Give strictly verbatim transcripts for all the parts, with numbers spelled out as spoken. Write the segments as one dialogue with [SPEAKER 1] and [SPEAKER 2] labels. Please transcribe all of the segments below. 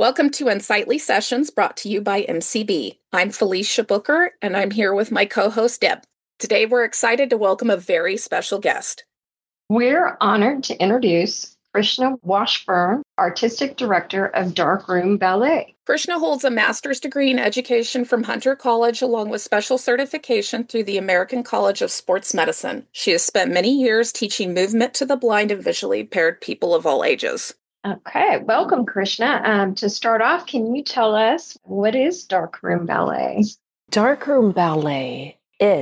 [SPEAKER 1] Welcome to Unsightly Sessions, brought to you by M C B. I'm Felicia Booker, and I'm here with my co-host, Deb. Today, we're excited to welcome a very special guest.
[SPEAKER 2] We're honored to introduce Krishna Washburn, Artistic Director of Darkroom Ballet.
[SPEAKER 1] Krishna holds a master's degree in education from Hunter College, along with special certification through the American College of Sports Medicine. She has spent many years teaching movement to the blind and visually impaired people of all ages.
[SPEAKER 2] Okay, welcome, Krishna. Um, to start off, can you tell us what is Darkroom Ballet?
[SPEAKER 3] Darkroom Ballet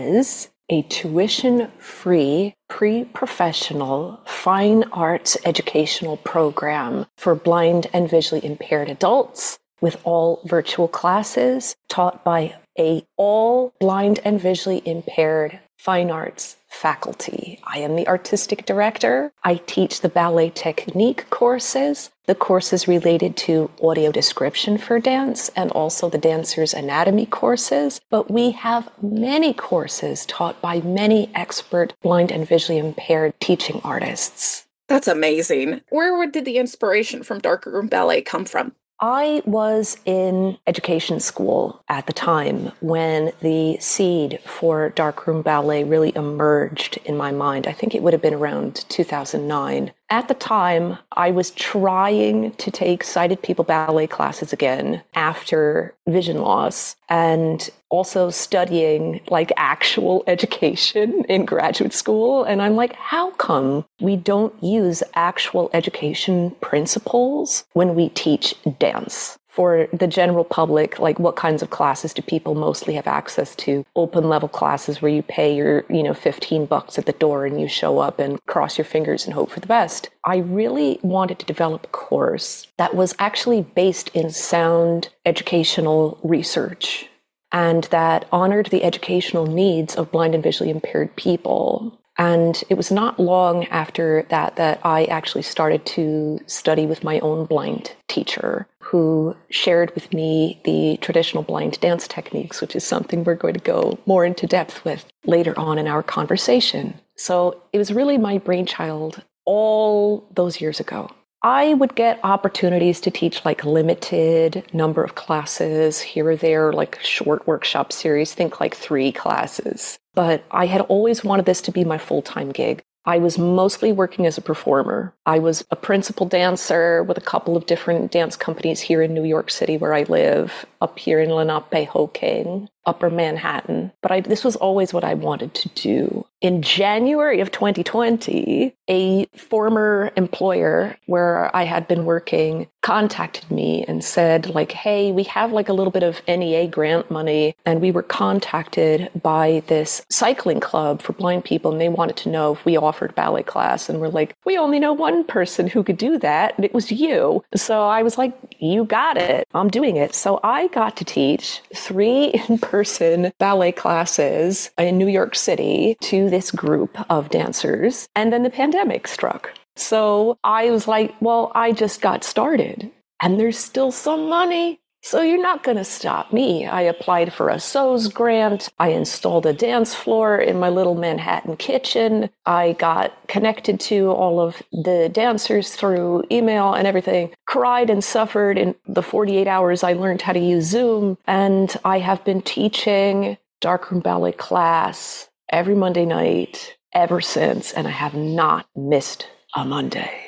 [SPEAKER 3] is a tuition-free, pre-professional fine arts educational program for blind and visually impaired adults, with all virtual classes taught by a all blind and visually impaired fine arts faculty. I am the artistic director. I teach the ballet technique courses, the courses related to audio description for dance, and also the dancer's anatomy courses. But we have many courses taught by many expert blind and visually impaired teaching artists.
[SPEAKER 1] That's amazing. Where did the inspiration from Darkroom Ballet come from?
[SPEAKER 3] I was in education school at the time when the seed for Darkroom Ballet really emerged in my mind. I think it would have been around two thousand nine. At the time, I was trying to take sighted people ballet classes again after vision loss, and also studying like actual education in graduate school. And I'm like, how come we don't use actual education principles when we teach dance? For the general public, like what kinds of classes do people mostly have access to? Open level classes where you pay your, you know, fifteen bucks at the door and you show up and cross your fingers and hope for the best. I really wanted to develop a course that was actually based in sound educational research and that honored the educational needs of blind and visually impaired people. And it was not long after that that I actually started to study with my own blind teacher, who shared with me the traditional blind dance techniques, which is something we're going to go more into depth with later on in our conversation. So it was really my brainchild all those years ago. I would get opportunities to teach like limited number of classes here or there, like short workshop series, think like three classes. But I had always wanted this to be my full-time gig. I was mostly working as a performer. I was a principal dancer with a couple of different dance companies here in New York City where I live, up here in Lenape-Hokeng, Upper Manhattan. But I, this was always what I wanted to do. In January of twenty twenty, a former employer where I had been working contacted me and said, like, hey, we have like a little bit of N E A grant money, and we were contacted by this cycling club for blind people, and they wanted to know if we offered ballet class. And we're like, we only know one person who could do that, and it was you. So I was like, you got it. I'm doing it. So I got to teach three in-person ballet classes in New York City to this group of dancers. And then the pandemic struck. So I was like, well, I just got started and there's still some money. So you're not going to stop me. I applied for a S O S grant. I installed a dance floor in my little Manhattan kitchen. I got connected to all of the dancers through email and everything. Cried and suffered in the forty-eight hours I learned how to use Zoom. And I have been teaching Darkroom Ballet class every Monday night ever since. And I have not missed a Monday.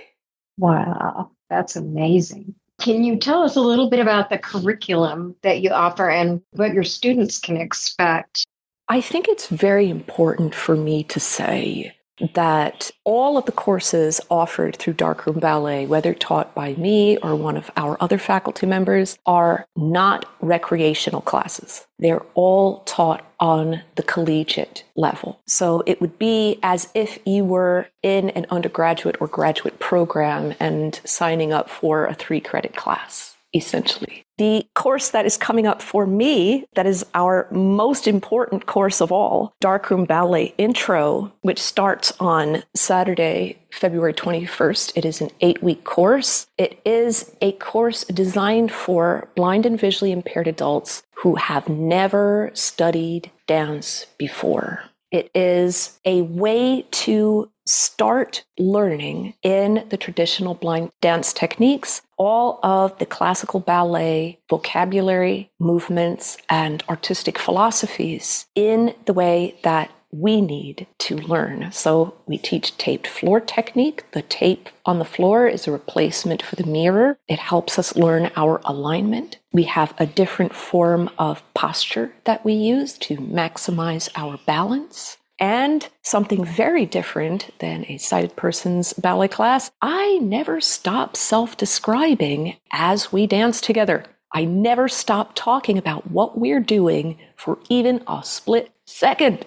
[SPEAKER 2] Wow, that's amazing. Can you tell us a little bit about the curriculum that you offer and what your students can expect?
[SPEAKER 3] I think it's very important for me to say that all of the courses offered through Darkroom Ballet, whether taught by me or one of our other faculty members, are not recreational classes. They're all taught on the collegiate level. So it would be as if you were in an undergraduate or graduate program and signing up for a three-credit class, essentially. The course that is coming up for me, that is our most important course of all, Darkroom Ballet Intro, which starts on Saturday, February twenty-first. It is an eight-week course. It is a course designed for blind and visually impaired adults who have never studied dance before. It is a way to start learning in the traditional blind dance techniques, all of the classical ballet vocabulary, movements, and artistic philosophies in the way that we need to learn. So we teach taped floor technique. The tape on the floor is a replacement for the mirror. It helps us learn our alignment. We have a different form of posture that we use to maximize our balance. And something very different than a sighted person's ballet class, I never stop self-describing as we dance together. I never stop talking about what we're doing for even a split second.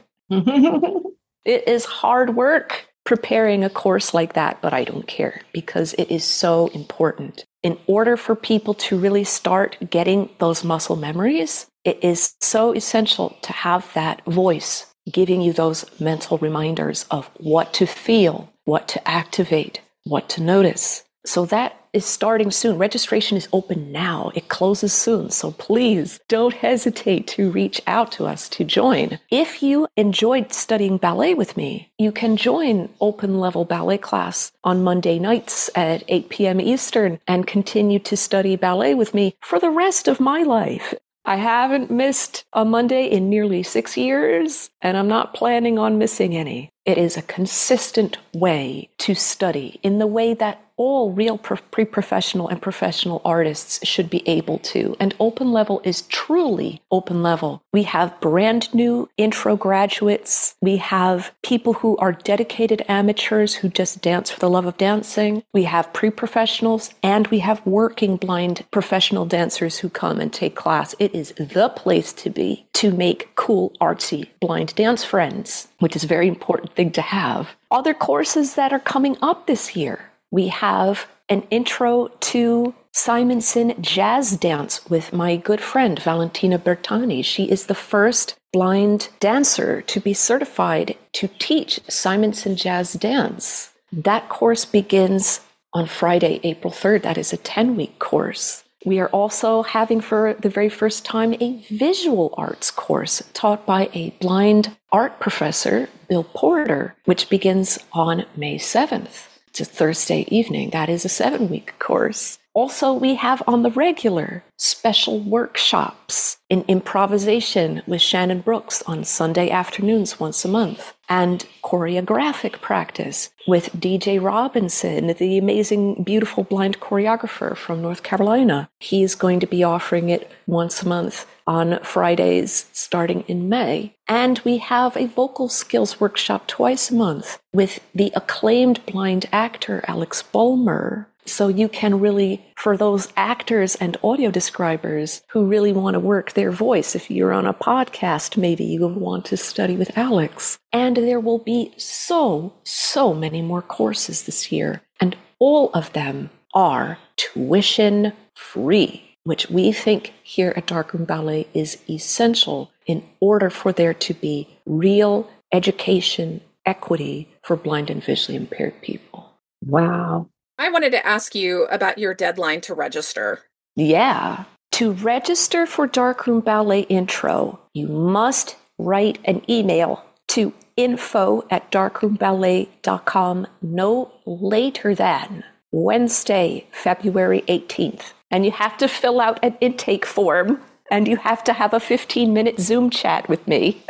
[SPEAKER 3] It is hard work preparing a course like that, but I don't care because it is so important. In order for people to really start getting those muscle memories, it is so essential to have that voice giving you those mental reminders of what to feel, what to activate, what to notice. So that is starting soon. Registration is open now. It closes soon. So please don't hesitate to reach out to us to join. If you enjoyed studying ballet with me, you can join open level ballet class on Monday nights at eight p.m. Eastern and continue to study ballet with me for the rest of my life. I haven't missed a Monday in nearly six years, and I'm not planning on missing any. It is a consistent way to study in the way that all real pre-professional and professional artists should be able to. And open level is truly open level. We have brand new intro graduates. We have people who are dedicated amateurs who just dance for the love of dancing. We have pre-professionals, and we have working blind professional dancers who come and take class. It is the place to be to make cool, artsy blind dance friends, which is a very important thing to have. Other courses that are coming up this year. We have an intro to Simonson jazz dance with my good friend, Valentina Bertani. She is the first blind dancer to be certified to teach Simonson jazz dance. That course begins on Friday, April third. That is a ten-week course. We are also having for the very first time a visual arts course taught by a blind art professor, Bill Porter, which begins on May seventh. It's a Thursday evening. That is a seven-week course. Also, we have on the regular special workshops in improvisation with Shannon Brooks on Sunday afternoons once a month, and choreographic practice with D J Robinson, the amazing, beautiful blind choreographer from North Carolina. He is going to be offering it once a month on Fridays starting in May. And we have a vocal skills workshop twice a month with the acclaimed blind actor Alex Bulmer. So you can really, for those actors and audio describers who really want to work their voice, if you're on a podcast, maybe you will want to study with Alex. And there will be so, so many more courses this year. And all of them are tuition free, which we think here at Darkroom Ballet is essential in order for there to be real education equity for blind and visually impaired people.
[SPEAKER 2] Wow.
[SPEAKER 1] I wanted to ask you about your deadline to register.
[SPEAKER 3] Yeah. To register for Darkroom Ballet Intro, you must write an email to info at darkroom ballet dot com no later than Wednesday, February eighteenth. And you have to fill out an intake form, and you have to have a fifteen-minute Zoom chat with me.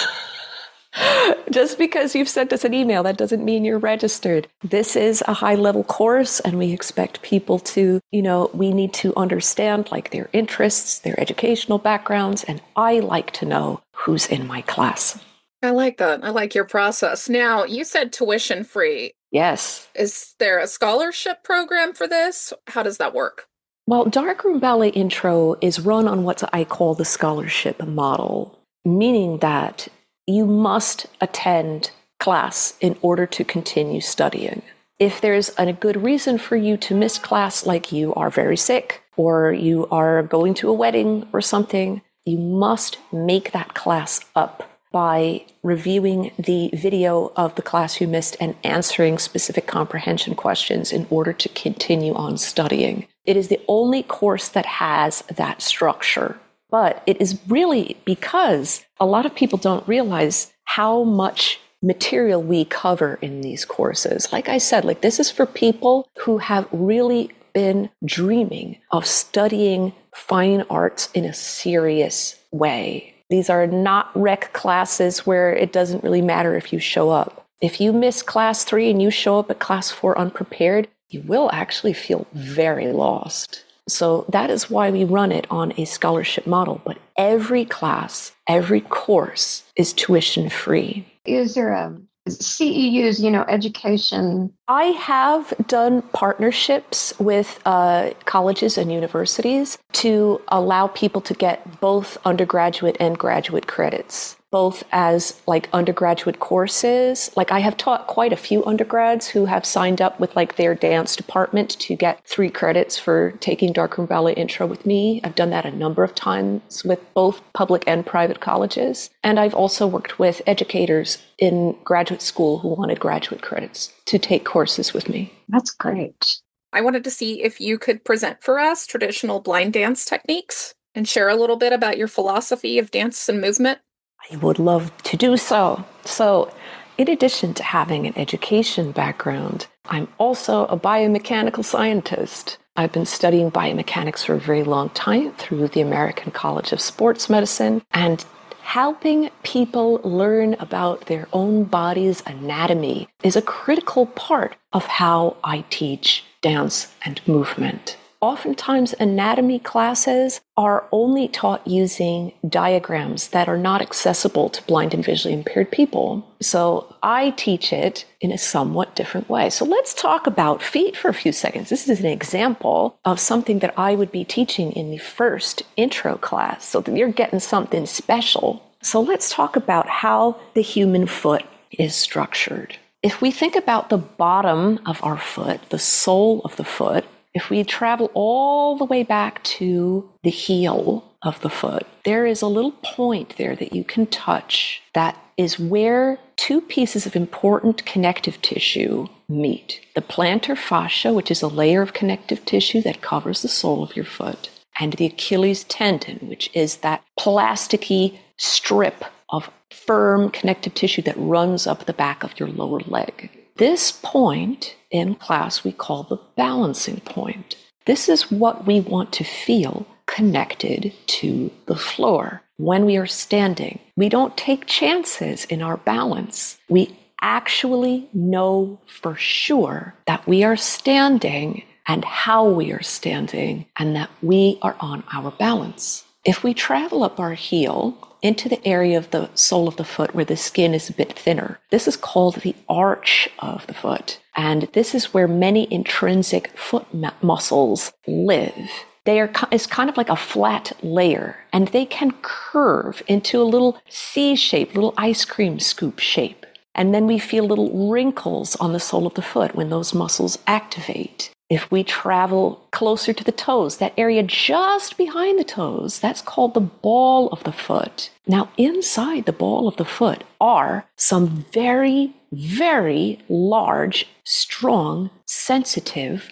[SPEAKER 3] Just because you've sent us an email, that doesn't mean you're registered. This is a high-level course, and we expect people to, you know, we need to understand, like, their interests, their educational backgrounds, and I like to know who's in my class.
[SPEAKER 1] I like that. I like your process. Now, you said tuition free.
[SPEAKER 3] Yes.
[SPEAKER 1] Is there a scholarship program for this? How does that work?
[SPEAKER 3] Well, Darkroom Ballet Intro is run on what I call the scholarship model, meaning that you must attend class in order to continue studying. If there's a good reason for you to miss class, like you are very sick or you are going to a wedding or something, you must make that class up by reviewing the video of the class you missed and answering specific comprehension questions in order to continue on studying. It is the only course that has that structure. But it is really because a lot of people don't realize how much material we cover in these courses. Like I said, like this is for people who have really been dreaming of studying fine arts in a serious way. These are not rec classes where it doesn't really matter if you show up. If you miss class three and you show up at class four unprepared, you will actually feel very lost. So that is why we run it on a scholarship model. But every class, every course is tuition free.
[SPEAKER 2] Is there a C E U's, you know, education?
[SPEAKER 3] I have done partnerships with uh, colleges and universities to allow people to get both undergraduate and graduate credits, both as like undergraduate courses. Like I have taught quite a few undergrads who have signed up with like their dance department to get three credits for taking Darkroom Ballet Intro with me. I've done that a number of times with both public and private colleges. And I've also worked with educators in graduate school who wanted graduate credits to take courses with me.
[SPEAKER 2] That's great.
[SPEAKER 1] I wanted to see if you could present for us traditional blind dance techniques and share a little bit about your philosophy of dance and movement.
[SPEAKER 3] I would love to do so. So, in addition to having an education background, I'm also a biomechanical scientist. I've been studying biomechanics for a very long time through the American College of Sports Medicine, and helping people learn about their own body's anatomy is a critical part of how I teach dance and movement. Oftentimes, anatomy classes are only taught using diagrams that are not accessible to blind and visually impaired people. So I teach it in a somewhat different way. So let's talk about feet for a few seconds. This is an example of something that I would be teaching in the first intro class, so that you're getting something special. So let's talk about how the human foot is structured. If we think about the bottom of our foot, the sole of the foot, if we travel all the way back to the heel of the foot, there is a little point there that you can touch that is where two pieces of important connective tissue meet. The plantar fascia, which is a layer of connective tissue that covers the sole of your foot, and the Achilles tendon, which is that plasticky strip of firm connective tissue that runs up the back of your lower leg. This point in class we call the balancing point. This is what we want to feel connected to the floor. When we are standing, we don't take chances in our balance. We actually know for sure that we are standing and how we are standing and that we are on our balance. If we travel up our heel into the area of the sole of the foot where the skin is a bit thinner, this is called the arch of the foot. And this is where many intrinsic foot mu- muscles live. They are it's kind of like a flat layer, and they can curve into a little C shape, little ice cream scoop shape. And then we feel little wrinkles on the sole of the foot when those muscles activate. If we travel closer to the toes, that area just behind the toes, that's called the ball of the foot. Now, inside the ball of the foot are some very, very large, strong, sensitive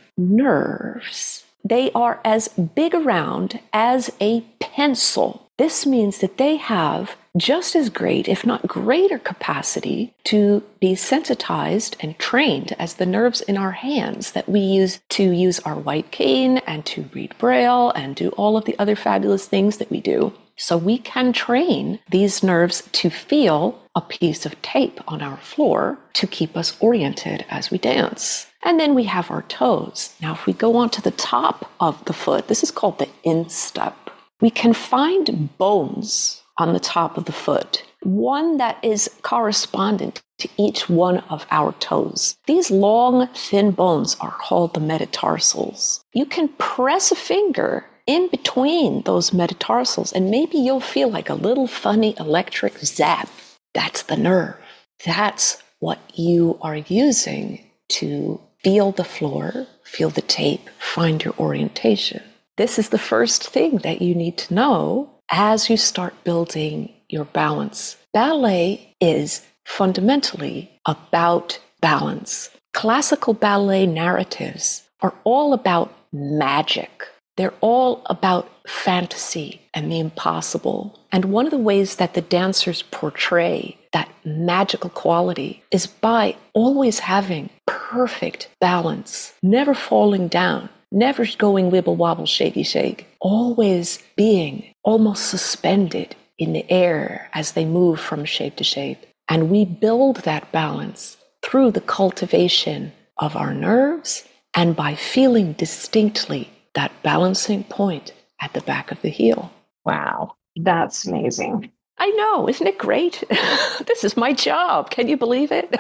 [SPEAKER 3] nerves. They are as big around as a pencil. This means that they have just as great, if not greater capacity to be sensitized and trained as the nerves in our hands that we use to use our white cane and to read Braille and do all of the other fabulous things that we do. So we can train these nerves to feel a piece of tape on our floor to keep us oriented as we dance. And then we have our toes. Now, if we go on to the top of the foot, this is called the instep. We can find bones on the top of the foot, one that is correspondent to each one of our toes. These long, thin bones are called the metatarsals. You can press a finger in between those metatarsals, and maybe you'll feel like a little funny electric zap. That's the nerve. That's what you are using to feel the floor, feel the tape, find your orientation. This is the first thing that you need to know as you start building your balance. Ballet is fundamentally about balance. Classical ballet narratives are all about magic. They're all about fantasy and the impossible. And one of the ways that the dancers portray that magical quality is by always having perfect balance, never falling down, never going wibble wobble shaky shake, always being almost suspended in the air as they move from shape to shape. And we build that balance through the cultivation of our nerves and by feeling distinctly that balancing point at the back of the heel.
[SPEAKER 2] Wow, that's amazing.
[SPEAKER 3] I know, isn't it great? This is my job. Can you believe it?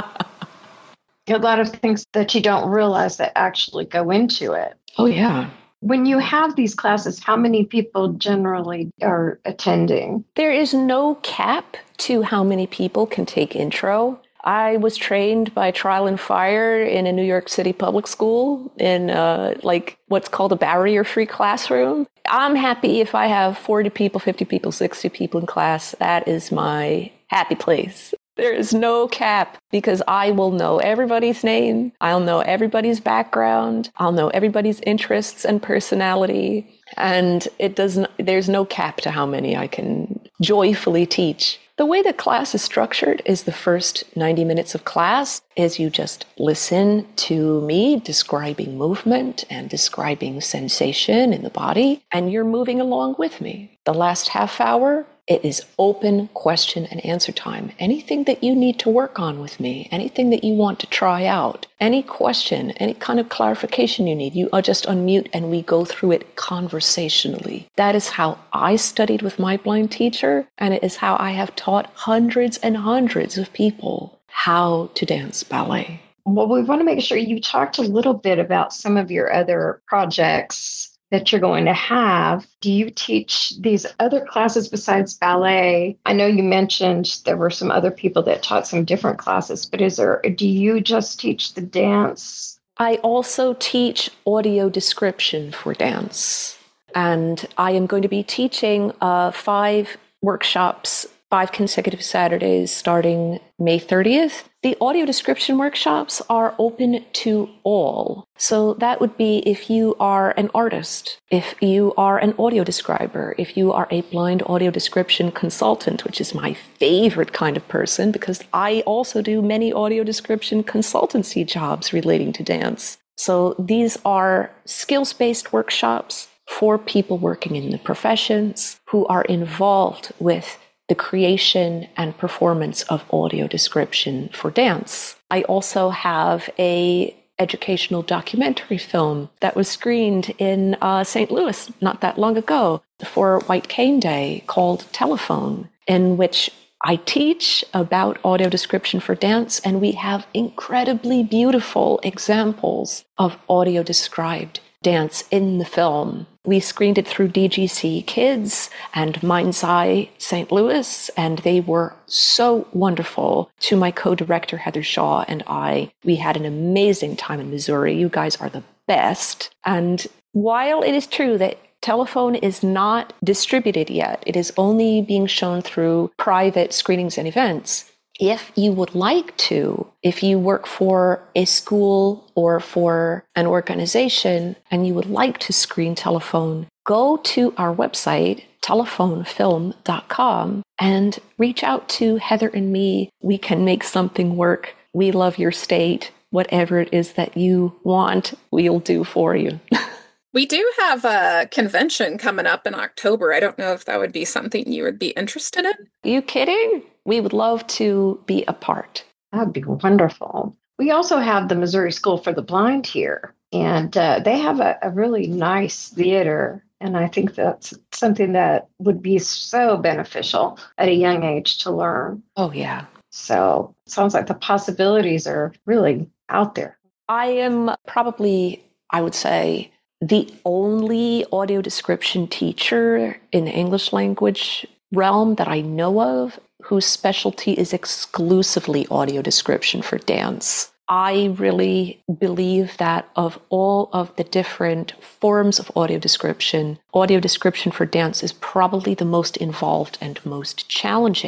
[SPEAKER 2] A lot of things that you don't realize that actually go into it.
[SPEAKER 3] Oh, yeah.
[SPEAKER 2] When you have these classes, how many people generally are attending?
[SPEAKER 3] There is no cap to how many people can take intro. I was trained by trial and fire in a New York City public school in uh, like what's called a barrier-free classroom. I'm happy if I have forty people, fifty people, sixty people in class. That is my happy place. There is no cap because I will know everybody's name. I'll know everybody's background. I'll know everybody's interests and personality. And it doesn't, there's no cap to how many I can joyfully teach. The way the class is structured is the first ninety minutes of class is you just listen to me describing movement and describing sensation in the body, and you're moving along with me. The last half hour, it is open question and answer time. Anything that you need to work on with me, anything that you want to try out, any question, any kind of clarification you need, you are just unmute and we go through it conversationally. That is how I studied with my blind teacher, and it is how I have taught hundreds and hundreds of people how to dance ballet.
[SPEAKER 2] Well, we want to make sure you talked a little bit about some of your other projects that you're going to have. Do you teach these other classes besides ballet? I know you mentioned there were some other people that taught some different classes, but is there, do you just teach the dance?
[SPEAKER 3] I also teach audio description for dance. And I am going to be teaching uh, five workshops, five consecutive Saturdays starting May thirtieth. The audio description workshops are open to all. So that would be if you are an artist, if you are an audio describer, if you are a blind audio description consultant, which is my favorite kind of person because I also do many audio description consultancy jobs relating to dance. So these are skills-based workshops for people working in the professions who are involved with the creation and performance of audio description for dance. I also have a educational documentary film that was screened in uh, Saint Louis not that long ago for White Cane Day called Telephone, in which I teach about audio description for dance, and we have incredibly beautiful examples of audio described dance in the film. We screened it through D G C Kids and Mind's Eye Saint Louis, and they were so wonderful. To my co-director, Heather Shaw, and I, we had an amazing time in Missouri. You guys are the best. And while it is true that Telephone is not distributed yet, it is only being shown through private screenings and events. If you would like to, if you work for a school or for an organization and you would like to screen Telephone, go to our website, telephone film dot com, and reach out to Heather and me. We can make something work. We love your state. Whatever it is that you want, we'll do for you.
[SPEAKER 1] We do have a convention coming up in October. I don't know if that would be something you would be interested in.
[SPEAKER 3] Are you kidding? We would love to be a part.
[SPEAKER 2] That'd be wonderful. We also have the Missouri School for the Blind here, and uh, they have a, a really nice theater. And I think that's something that would be so beneficial at a young age to learn.
[SPEAKER 3] Oh, yeah.
[SPEAKER 2] So it sounds like the possibilities are really out there.
[SPEAKER 3] I am probably, I would say, the only audio description teacher in the English language realm that I know of whose specialty is exclusively audio description for dance. I really believe that of all of the different forms of audio description, audio description for dance is probably the most involved and most challenging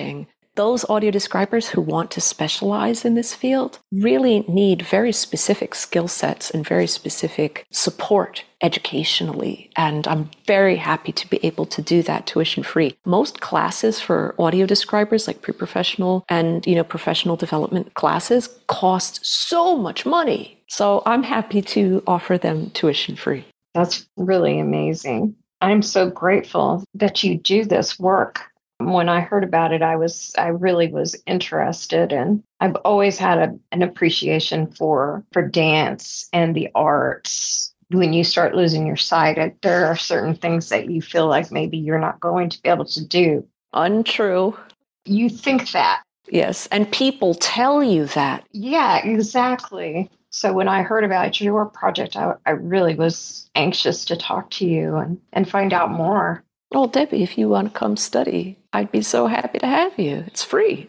[SPEAKER 3] those audio describers who want to specialize in this field really need very specific skill sets and very specific support educationally. And I'm very happy to be able to do that tuition free. Most classes for audio describers, like pre-professional and, you know, professional development classes, cost so much money. So I'm happy to offer them tuition free.
[SPEAKER 2] That's really amazing. I'm so grateful that you do this work. When I heard about it, I was I really was interested, and I've always had a, an appreciation for for dance and the arts. When you start losing your sight, there are certain things that you feel like maybe you're not going to be able to do.
[SPEAKER 3] Untrue.
[SPEAKER 2] You think that.
[SPEAKER 3] Yes, and people tell you that.
[SPEAKER 2] Yeah, exactly. So when I heard about your project, I, I really was anxious to talk to you and, and find out more.
[SPEAKER 3] Well, Debbie, if you want to come study, I'd be so happy to have you. It's free.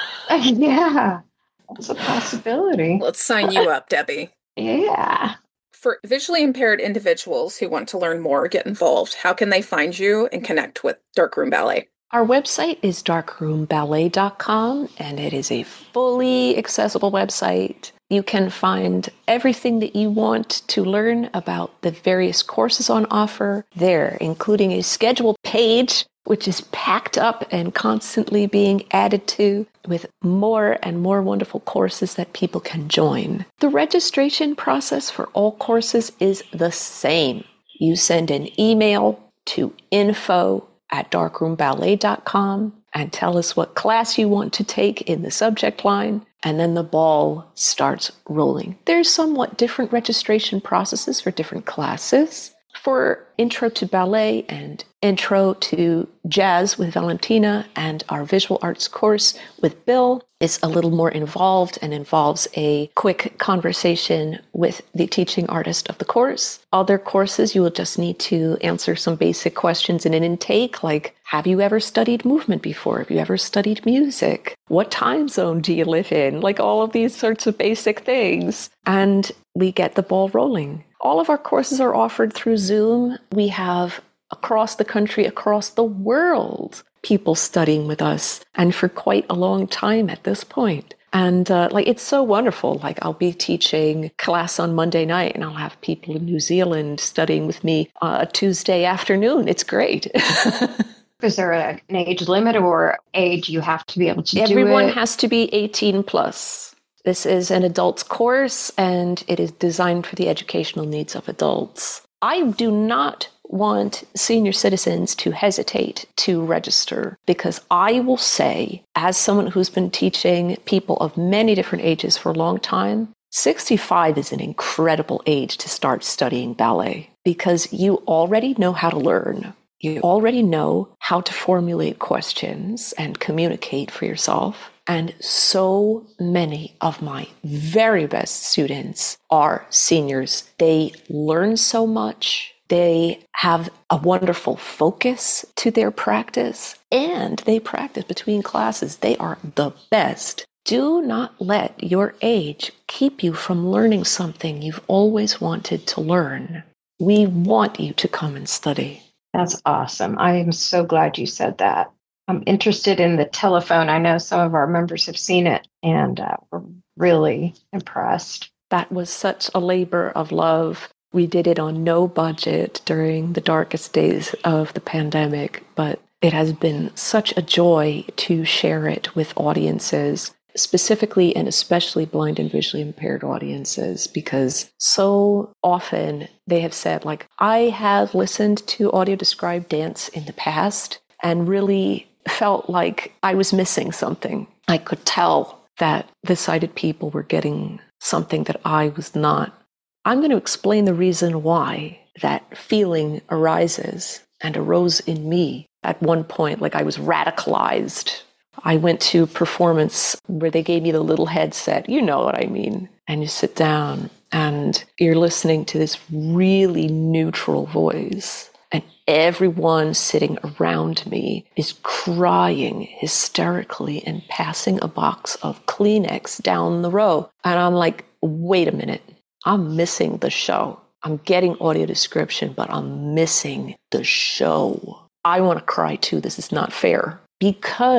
[SPEAKER 2] Yeah, it's a possibility.
[SPEAKER 1] Let's sign you up, Debbie.
[SPEAKER 2] Yeah.
[SPEAKER 1] For visually impaired individuals who want to learn more or get involved, how can they find you and connect with Darkroom Ballet?
[SPEAKER 3] Our website is darkroom ballet dot com, and it is a fully accessible website. You can find everything that you want to learn about the various courses on offer there, including a schedule page, which is packed up and constantly being added to with more and more wonderful courses that people can join. The registration process for all courses is the same. You send an email to info at darkroom ballet dot com and tell us what class you want to take in the subject line, and then the ball starts rolling. There's somewhat different registration processes for different classes. For Intro to Ballet and Intro to Jazz with Valentina and our Visual Arts course with Bill, is a little more involved and involves a quick conversation with the teaching artist of the course. Other courses, you will just need to answer some basic questions in an intake, like, have you ever studied movement before? Have you ever studied music? What time zone do you live in? Like all of these sorts of basic things. And we get the ball rolling. All of our courses are offered through Zoom. We have across the country, across the world, people studying with us, and for quite a long time at this point. And uh, like, it's so wonderful. Like, I'll be teaching class on Monday night, and I'll have people in New Zealand studying with me uh, Tuesday afternoon. It's great.
[SPEAKER 2] Is there a, an age limit or age you have to be able to do it?
[SPEAKER 3] Everyone has to be eighteen plus. This is an adults course, and it is designed for the educational needs of adults. I do not want senior citizens to hesitate to register, because I will say, as someone who's been teaching people of many different ages for a long time, sixty-five is an incredible age to start studying ballet, because you already know how to learn. You already know how to formulate questions and communicate for yourself. And so many of my very best students are seniors. They learn so much. They have a wonderful focus to their practice, and they practice between classes. They are the best. Do not let your age keep you from learning something you've always wanted to learn. We want you to come and study.
[SPEAKER 2] That's awesome. I am so glad you said that. I'm interested in the telephone. I know some of our members have seen it, and uh, we're really impressed.
[SPEAKER 3] That was such a labor of love. We did it on no budget during the darkest days of the pandemic, but it has been such a joy to share it with audiences, specifically and especially blind and visually impaired audiences, because so often they have said, like, I have listened to audio described dance in the past and really felt like I was missing something. I could tell that the sighted people were getting something that I was not. I'm going to explain the reason why that feeling arises and arose in me. At one point, like, I was radicalized. I went to a performance where they gave me the little headset. You know what I mean. And you sit down and you're listening to this really neutral voice. And everyone sitting around me is crying hysterically and passing a box of Kleenex down the row. And I'm like, wait a minute. I'm missing the show. I'm getting audio description, but I'm missing the show. I want to cry too. This is not fair. Because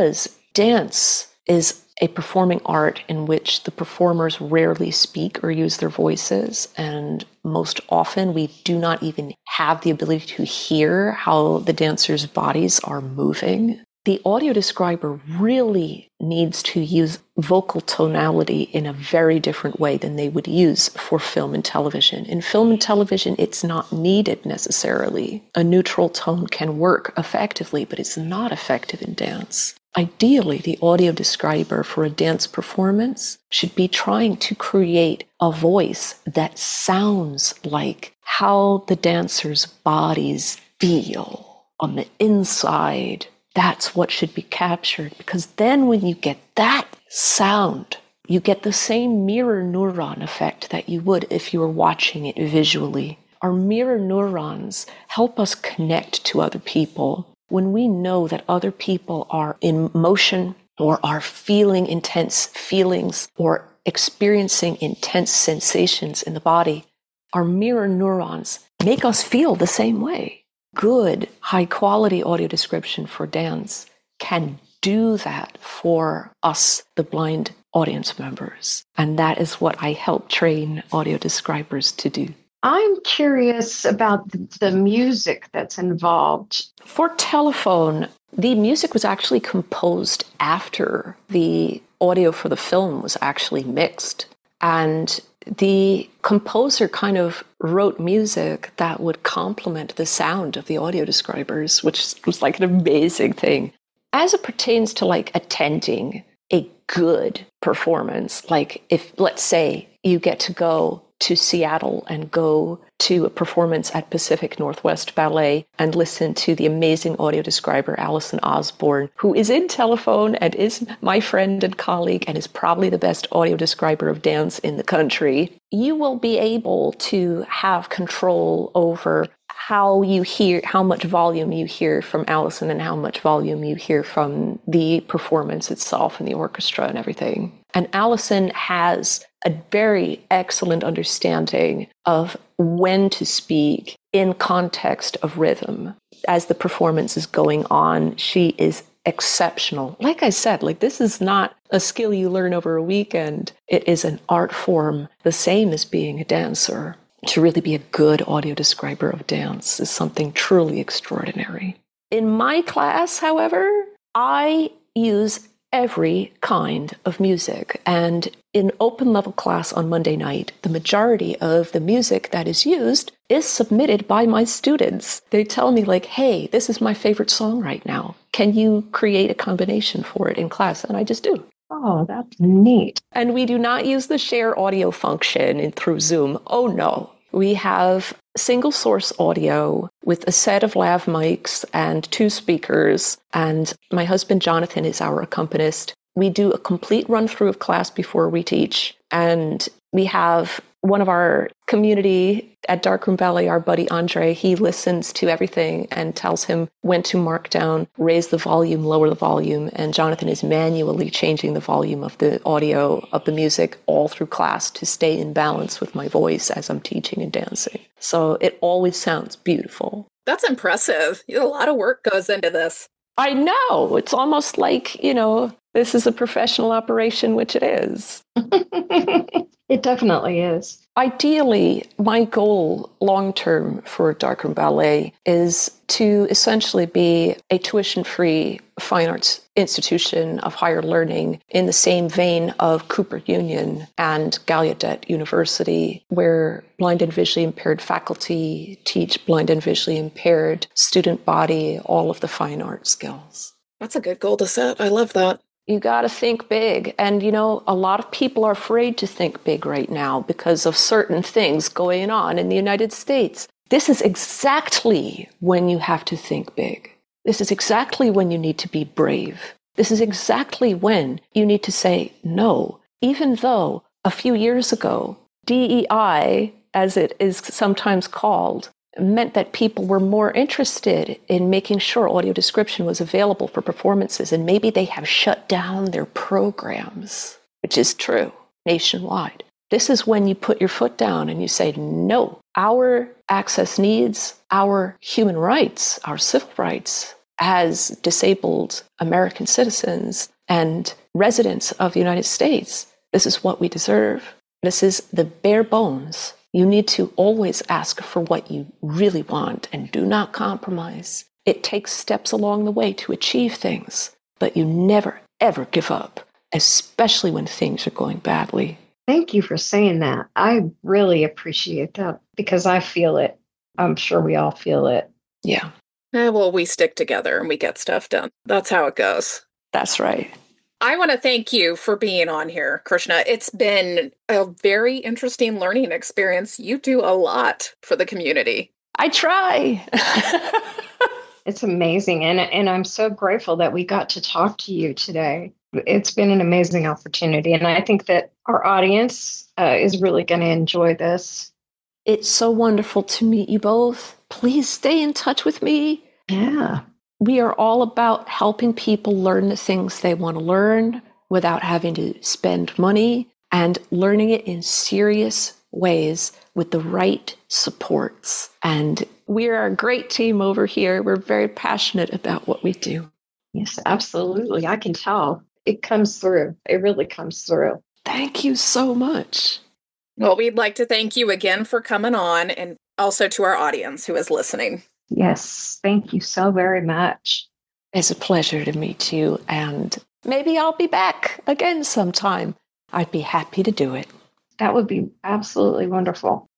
[SPEAKER 3] Dance is a performing art in which the performers rarely speak or use their voices, and most often we do not even have the ability to hear how the dancers' bodies are moving. The audio describer really needs to use vocal tonality in a very different way than they would use for film and television. In film and television, it's not needed necessarily. A neutral tone can work effectively, but it's not effective in dance. Ideally, the audio describer for a dance performance should be trying to create a voice that sounds like how the dancers' bodies feel on the inside. That's what should be captured, because then when you get that sound, you get the same mirror neuron effect that you would if you were watching it visually. Our mirror neurons help us connect to other people. When we know that other people are in motion or are feeling intense feelings or experiencing intense sensations in the body, our mirror neurons make us feel the same way. Good, high-quality audio description for dance can do that for us, the blind audience members. And that is what I help train audio describers to do.
[SPEAKER 2] I'm curious about the music that's involved.
[SPEAKER 3] For telephone, the music was actually composed after the audio for the film was actually mixed. And the composer kind of wrote music that would complement the sound of the audio describers, which was like an amazing thing. As it pertains to like attending a good performance, like if, let's say, you get to go to Seattle and go to a performance at Pacific Northwest Ballet and listen to the amazing audio describer, Allison Osborne, who is in telephone and is my friend and colleague and is probably the best audio describer of dance in the country. You will be able to have control over how you hear, how much volume you hear from Allison and how much volume you hear from the performance itself and the orchestra and everything. And Allison has a very excellent understanding of when to speak in context of rhythm. As the performance is going on, she is exceptional. Like I said, like this is not a skill you learn over a weekend. It is an art form, the same as being a dancer. To really be a good audio describer of dance is something truly extraordinary. In my class, however, I use every kind of music. And in open level class on Monday night, the majority of the music that is used is submitted by my students. They tell me like, hey, this is my favorite song right now. Can you create a combination for it in class? And I just do.
[SPEAKER 2] Oh, that's neat.
[SPEAKER 3] And we do not use the share audio function in, through Zoom. Oh, no. We have single source audio with a set of lav mics and two speakers. And my husband, Jonathan, is our accompanist. We do a complete run through of class before we teach. And we have one of our community at Darkroom Ballet, our buddy Andre, he listens to everything and tells him when to mark down, raise the volume, lower the volume. And Jonathan is manually changing the volume of the audio of the music all through class to stay in balance with my voice as I'm teaching and dancing. So it always sounds beautiful.
[SPEAKER 1] That's impressive. A lot of work goes into this.
[SPEAKER 3] I know. It's almost like, you know, this is a professional operation, which it is.
[SPEAKER 2] It definitely is.
[SPEAKER 3] Ideally, my goal long-term for Darkroom Ballet is to essentially be a tuition-free fine arts institution of higher learning in the same vein of Cooper Union and Gallaudet University, where blind and visually impaired faculty teach blind and visually impaired student body all of the fine art skills.
[SPEAKER 1] That's a good goal to set. I love that.
[SPEAKER 3] You got to think big. And, you know, a lot of people are afraid to think big right now because of certain things going on in the United States. This is exactly when you have to think big. This is exactly when you need to be brave. This is exactly when you need to say no, even though a few years ago, D E I, as it is sometimes called, meant that people were more interested in making sure audio description was available for performances, and maybe they have shut down their programs, which is true nationwide. This is when you put your foot down and you say, no, our access needs, our human rights, our civil rights as disabled American citizens And residents of the United States, this is what we deserve. This is the bare bones. You need to always ask for what you really want and do not compromise. It takes steps along the way to achieve things, but you never, ever give up, especially when things are going badly.
[SPEAKER 2] Thank you for saying that. I really appreciate that because I feel it. I'm sure we all feel it.
[SPEAKER 3] Yeah.
[SPEAKER 1] Eh, well, we stick together and we get stuff done. That's how it goes.
[SPEAKER 3] That's right.
[SPEAKER 1] I want to thank you for being on here, Krishna. It's been a very interesting learning experience. You do a lot for the community.
[SPEAKER 3] I try.
[SPEAKER 2] It's amazing. And, and I'm so grateful that we got to talk to you today. It's been an amazing opportunity. And I think that our audience uh, is really going to enjoy this.
[SPEAKER 3] It's so wonderful to meet you both. Please stay in touch with me.
[SPEAKER 2] Yeah.
[SPEAKER 3] We are all about helping people learn the things they want to learn without having to spend money and learning it in serious ways with the right supports. And we're a great team over here. We're very passionate about what we do.
[SPEAKER 2] Yes, absolutely. I can tell. It comes through. It really comes through.
[SPEAKER 3] Thank you so much.
[SPEAKER 1] Well, we'd like to thank you again for coming on and also to our audience who is listening.
[SPEAKER 2] Yes, thank you so very much.
[SPEAKER 3] It's a pleasure to meet you, and maybe I'll be back again sometime. I'd be happy to do it.
[SPEAKER 2] That would be absolutely wonderful.